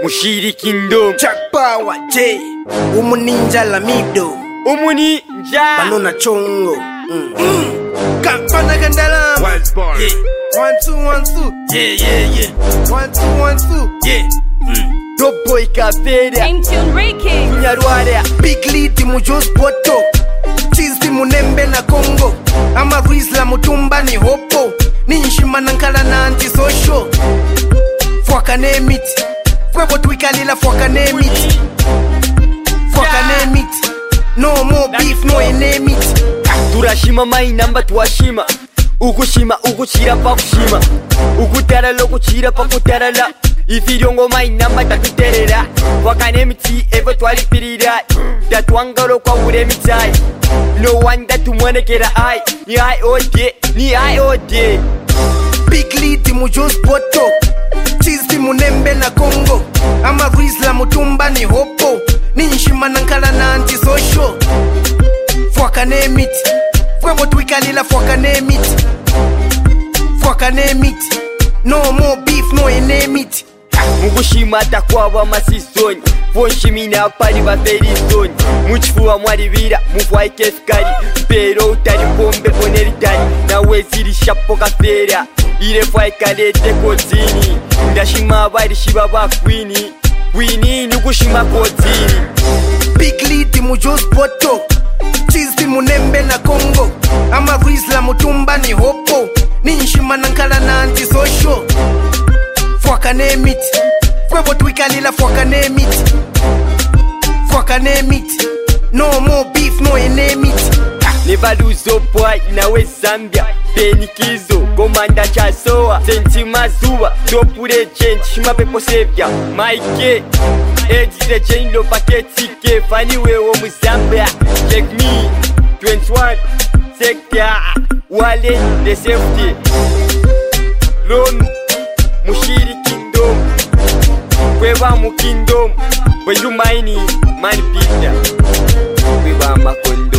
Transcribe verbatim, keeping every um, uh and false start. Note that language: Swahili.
Mushiri Kingdom Jack Power J Umuninja Lamido Umuninja Banona Chongo mm. mm. Kampana Gandala Wildborn yeah. One two one two Yeah yeah yeah One two one two Yeah mm. Dope boy Kafeda Intune Ricky Nyarware Big lead Mujos Poto Cheese Munembe na Congo Ama Rizla Mutumba ni Hopo Ninshima Nankala na anti-social Fwaka name it Fwebo twikalila fwaka name it Fwaka name it No more beef no name it Turashima mainamba tuwashima Ukushima ukuchira pa kushima Ukutarala ukuchira pa kutarala Ifiriongo mainamba tatuterera Fwaka name it evo twalipirira Tatuangalo kwa ure mitai No wonder tumwanekera ai Ni ai ode, ni ai ode Big lead Mujos Poto Cheese Munembe na Congo Ama Rizla Mutumba ni Hopo Ninshima Nankala na anti-social Fwaka name it Fwebo twikalila fwaka name it Fwaka name it No more beef no name it Mugushima takwaba masisoni Fonshimina pari baferisoni Muchifuwa mwaribira mufwai kefkari Pero utari pombe poneritari Nawe ziri shapo kafera Ile fwai kalete kozini Ndashima bari shiba bakwini Kwini nugushima kozini Big lead Mujos Poto Cheese Munembe na Congo Ama Rizla Mutumba ni Hopo Ninshima Nankala na anti-social Fwaka name it Fwebo twikalila fwaka name it Fwaka name it No more beef no name it Never lose up boy nawe Zambia Benikizo Komanda Chasoa Senti Mazuwa Top legend Shima pepo sevya Mike Edge the chain lo paketi ke Fani wewo mu Zambia Check me twenty-one Sector Wale the safety Lonu Mushiri Kingdom Kweba mu Kingdom When you mining Man pizza Kweba makondo